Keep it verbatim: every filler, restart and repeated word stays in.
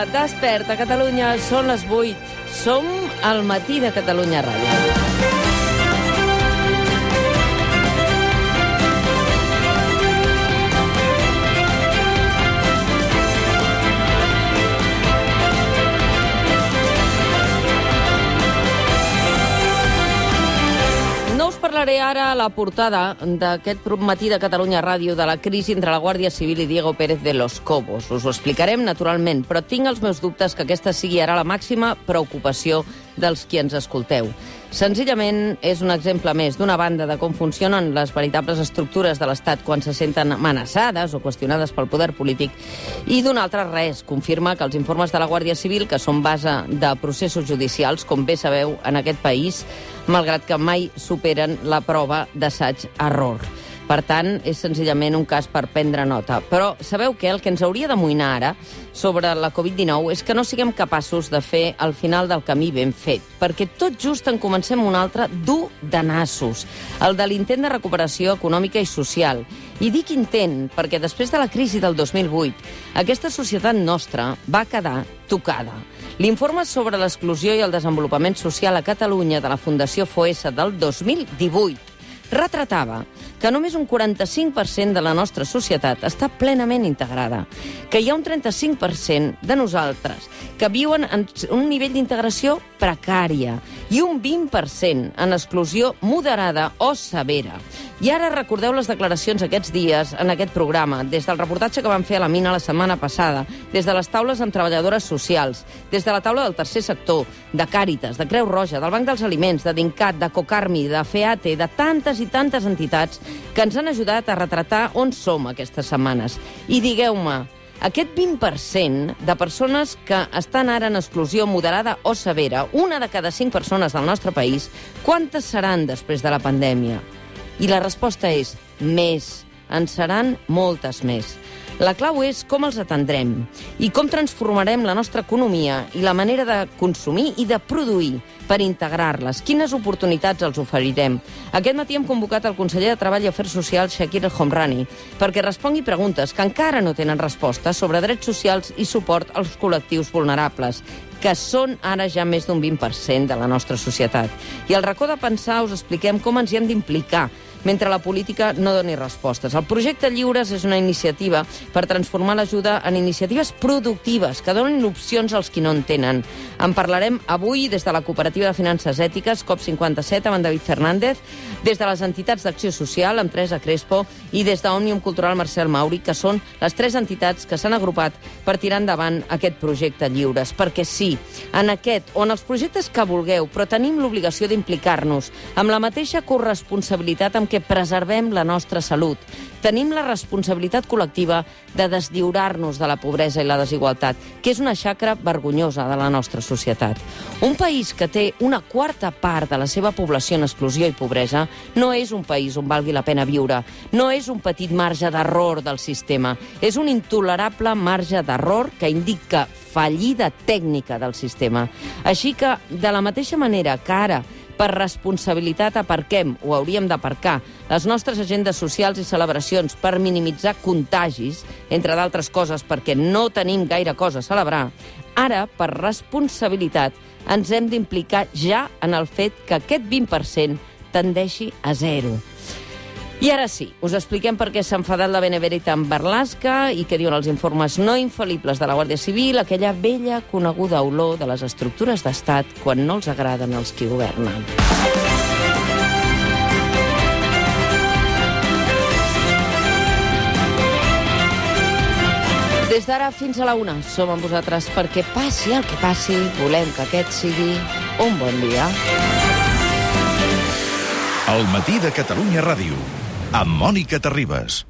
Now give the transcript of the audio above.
dia, desperta Catalunya, són les vuit. Som al matí de Catalunya Ràdio. Parlaré ara a la portada d'aquest matí de Catalunya Ràdio de la crisi entre la Guàrdia Civil i Diego Pérez de los Cobos. Us ho explicarem, naturalment, però tinc els meus dubtes que aquesta sigui ara la màxima preocupació dels qui ens escolteu. Senzillament és un exemple més d'una banda de com funcionen les veritables estructures de l'Estat quan se senten amenaçades o qüestionades pel poder polític, i d'un altre res, confirma que els informes de la Guàrdia Civil, que són base de processos judicials, com bé sabeu, en aquest país, malgrat que mai superen la prova d'assaig-error. Per tant, és senzillament un cas per prendre nota. Però sabeu què? El que ens hauria d'amoïnar ara sobre la covid dinou és que no siguem capaços de fer el final del camí ben fet, perquè tot just en comencem un altre dur de nassos, el de l'intent de recuperació econòmica i social. I dic intent perquè després de la crisi del dos mil vuit, aquesta societat nostra va quedar tocada. L'informe sobre l'exclusió i el desenvolupament social a Catalunya de la Fundació Foessa del dos mil divuit retratava que només un quaranta-cinc per cent de la nostra societat està plenament integrada, que hi ha un trenta-cinc per cent de nosaltres que viuen en un nivell d'integració precària i un vint per cent en exclusió moderada o severa. I ara recordeu les declaracions aquests dies en aquest programa, des del reportatge que vam fer a la Mina la setmana passada, des de les taules amb treballadores socials, des de la taula del tercer sector, de Càritas, de Creu Roja, del Banc dels Aliments, de Dincat, de Cocarmi, de FEATE, de tantes i tantes entitats que ens han ajudat a retratar on som aquestes setmanes. I digueu-me, aquest vint per cent de persones que estan ara en exclusió moderada o severa, una de cada cinc persones del nostre país, quantes seran després de la pandèmia? I la resposta és més. En seran moltes més. La clau és com els atendrem i com transformarem la nostra economia i la manera de consumir i de produir per integrar-les. Quines oportunitats els oferirem? Aquest matí hem convocat el conseller de Treball i Afers Socials, Shakir El Homrani, perquè respongui preguntes que encara no tenen resposta sobre drets socials i suport als col·lectius vulnerables, que són ara ja més d'un vint per cent de la nostra societat. I al racó de pensar us expliquem com ens hi hem d'implicar mentre la política no doni respostes. El projecte Lliures és una iniciativa per transformar l'ajuda en iniciatives productives que donin opcions als qui no en tenen. En parlarem avui des de la Cooperativa de Finances Ètiques, COP cinquanta-set, amb en David Fernández, des de les entitats d'Acció Social, amb Teresa Crespo, i des d'Òmnium Cultural Marcel Mauri, que són les tres entitats que s'han agrupat per tirar endavant aquest projecte Lliures. Perquè sí, en aquest o en els projectes que vulgueu, però tenim l'obligació d'implicar-nos amb la mateixa corresponsabilitat amb que preservem la nostra salut. Tenim la responsabilitat col·lectiva de deslliurar-nos de la pobresa i la desigualtat, que és una xacra vergonyosa de la nostra societat. Un país que té una quarta part de la seva població en exclusió i pobresa no és un país on valgui la pena viure, no és un petit marge d'error del sistema, és un intolerable marge d'error que indica fallida tècnica del sistema. Així que, de la mateixa manera que ara, per responsabilitat aparquem, o hauríem d'aparcar, les nostres agendes socials i celebracions per minimitzar contagis, entre d'altres coses perquè no tenim gaire cosa a celebrar, ara, per responsabilitat, ens hem d'implicar ja en el fet que aquest vint per cent tendeixi a zero. I ara sí, us expliquem per què s'ha enfadat la Beneverita amb Berlasca i què diuen els informes no infal·libles de la Guàrdia Civil, aquella vella coneguda olor de les estructures d'estat quan no els agraden els qui governen. Des d'ara fins a la una som amb vosaltres perquè passi el que passi, volem que aquest sigui un bon dia. El matí de Catalunya Ràdio, amb Mònica Terribas.